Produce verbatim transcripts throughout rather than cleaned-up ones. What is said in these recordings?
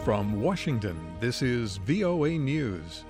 From Washington, this is V O A News.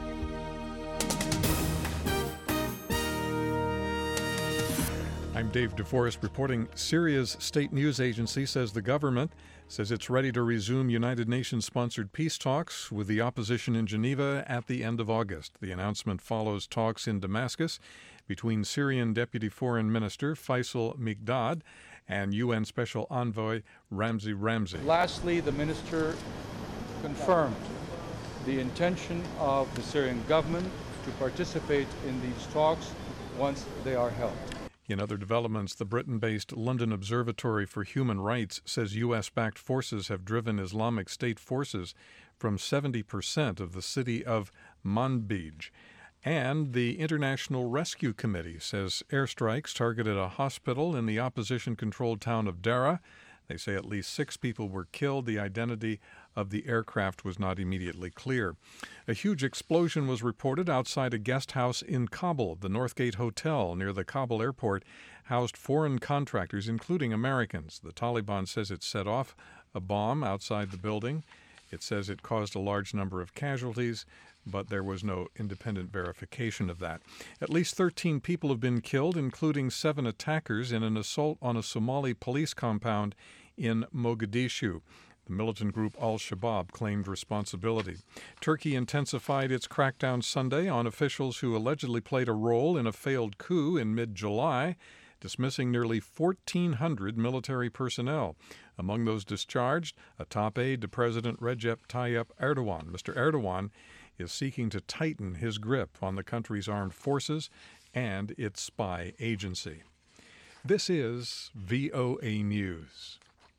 I'm Dave DeForest reporting. Syria's state news agency says the government says it's ready to resume United Nations-sponsored peace talks with the opposition in Geneva at the end of August. The announcement follows talks in Damascus between Syrian Deputy Foreign Minister Faisal Mikdad and U N Special Envoy Ramzi Ramzi. Lastly, the minister confirmed the intention of the Syrian government to participate in these talks once they are held. In other developments, the Britain-based London Observatory for Human Rights says U S-backed forces have driven Islamic State forces from seventy percent of the city of Manbij. And the International Rescue Committee says airstrikes targeted a hospital in the opposition-controlled town of Dara. They say at least six people were killed. The identity of the aircraft was not immediately clear. A huge explosion was reported outside a guest house in Kabul. The Northgate Hotel near the Kabul airport housed foreign contractors, including Americans. The Taliban says it set off a bomb outside the building. It says it caused a large number of casualties, but there was no independent verification of that. At least thirteen people have been killed, including seven attackers in an assault on a Somali police compound in Mogadishu. The militant group Al-Shabaab claimed responsibility. Turkey intensified its crackdown Sunday on officials who allegedly played a role in a failed coup in mid-July, dismissing nearly fourteen hundred military personnel. Among those discharged, a top aide to President Recep Tayyip Erdogan. Mister Erdogan is seeking to tighten his grip on the country's armed forces and its spy agency. This is V O A News.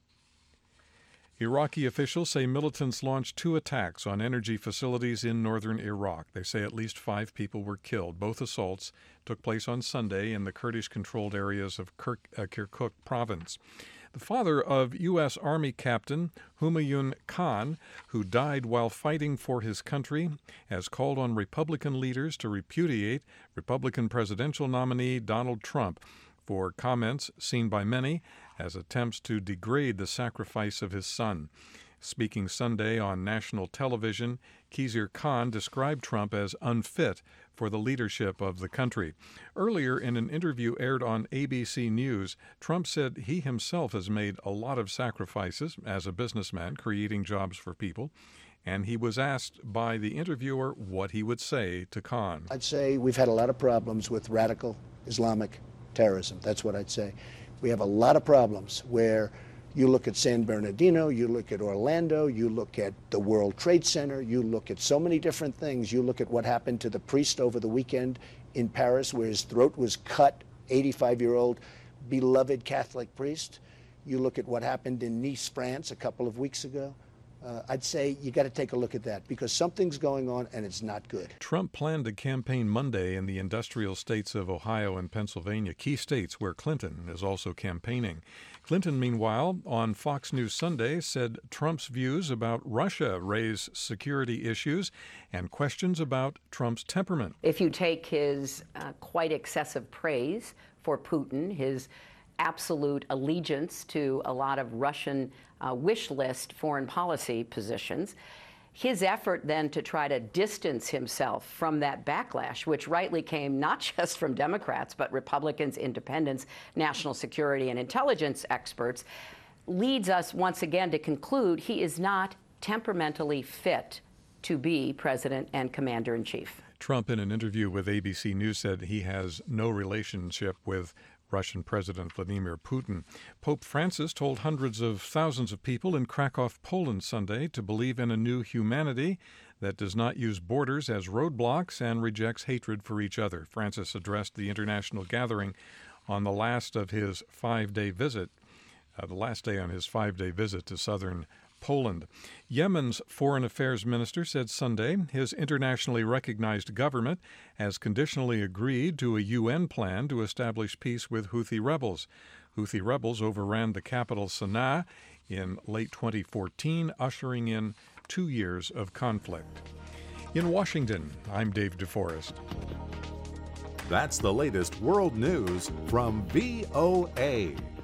Iraqi officials say militants launched two attacks on energy facilities in northern Iraq. They say at least five people were killed. Both assaults took place on Sunday in the Kurdish-controlled areas of Kirk, uh, Kirkuk province. The father of U S. Army Captain Humayun Khan, who died while fighting for his country, has called on Republican leaders to repudiate Republican presidential nominee Donald Trump for comments seen by many as attempts to degrade the sacrifice of his son. Speaking Sunday on national television, Khizr Khan described Trump as unfit for the leadership of the country. Earlier, in an interview aired on A B C News, Trump said he himself has made a lot of sacrifices as a businessman, creating jobs for people, and he was asked by the interviewer what he would say to Khan. I'd say we've had a lot of problems with radical Islamic terrorism. That's what I'd say. We have a lot of problems where you look at San Bernardino, you look at Orlando, you look at the World Trade Center, you look at so many different things. You look at what happened to the priest over the weekend in Paris where his throat was cut, eighty-five-year-old beloved Catholic priest. You look at what happened in Nice, France a couple of weeks ago. Uh, I'd say you got to take a look at that because something's going on and it's not good. Trump planned to campaign Monday in the industrial states of Ohio and Pennsylvania, key states where Clinton is also campaigning. Clinton, meanwhile, on Fox News Sunday, said Trump's views about Russia raise security issues and questions about Trump's temperament. If you take his uh, quite excessive praise for Putin, his absolute allegiance to a lot of Russian uh, wish list foreign policy positions, his effort then to try to distance himself from that backlash, which rightly came not just from Democrats, but Republicans, independents, national security and intelligence experts, leads us once again to conclude he is not temperamentally fit to be president and commander-in-chief. Trump, in an interview with A B C News, said he has no relationship with Russian President Vladimir Putin. Pope Francis told hundreds of thousands of people in Krakow, Poland Sunday to believe in a new humanity that does not use borders as roadblocks and rejects hatred for each other. Francis addressed the international gathering on the last of his five-day visit, uh, the last day on his five-day visit to southern Poland. Yemen's foreign affairs minister said Sunday his internationally recognized government has conditionally agreed to a U N plan to establish peace with Houthi rebels. Houthi rebels overran the capital Sana'a in late twenty fourteen, ushering in two years of conflict. In Washington, I'm Dave DeForest. That's the latest world news from V O A.